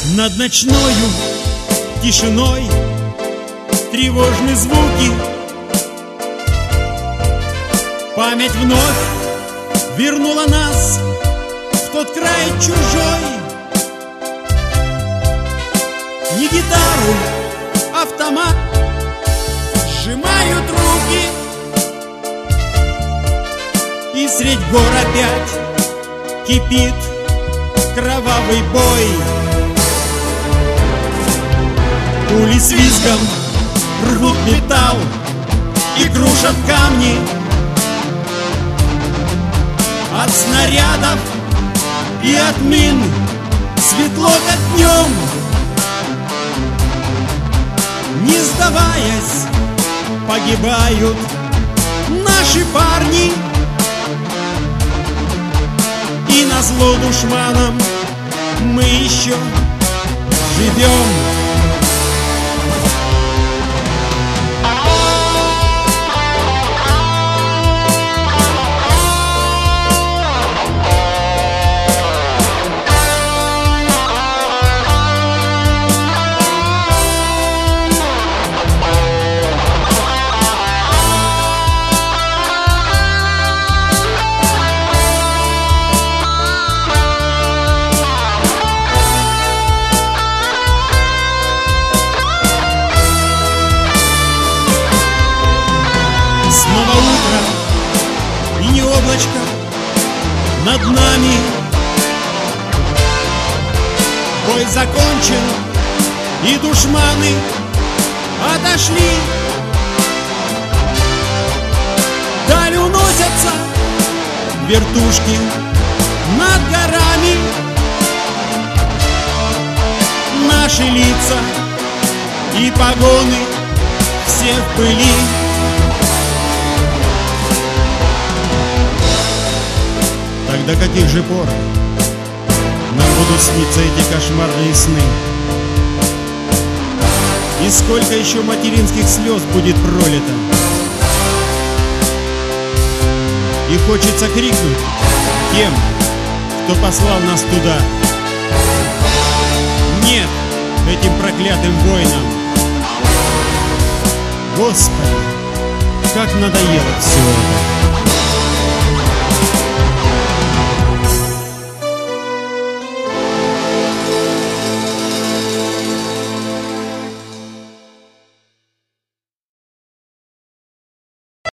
Над ночною тишиной тревожны звуки. Память вновь вернула нас в тот край чужой. Не гитару, автомат сжимают руки, и средь гор опять кипит кровавый бой. Пули с визгом рвут металл и крушат камни. От снарядов и от мин светло как днем. Не сдаваясь, погибают наши парни, и назло душманам мы еще живем. Снова утро, и не облачко над нами. Бой закончен, и душманы отошли. Даль уносятся вертушки над горами. Наши лица и погоны все в пыли. Так до каких же пор нам будут сниться эти кошмарные сны? И сколько еще материнских слез будет пролито? И хочется крикнуть тем, кто послал нас туда: нет этим проклятым войнам! Господи, как надоело все это!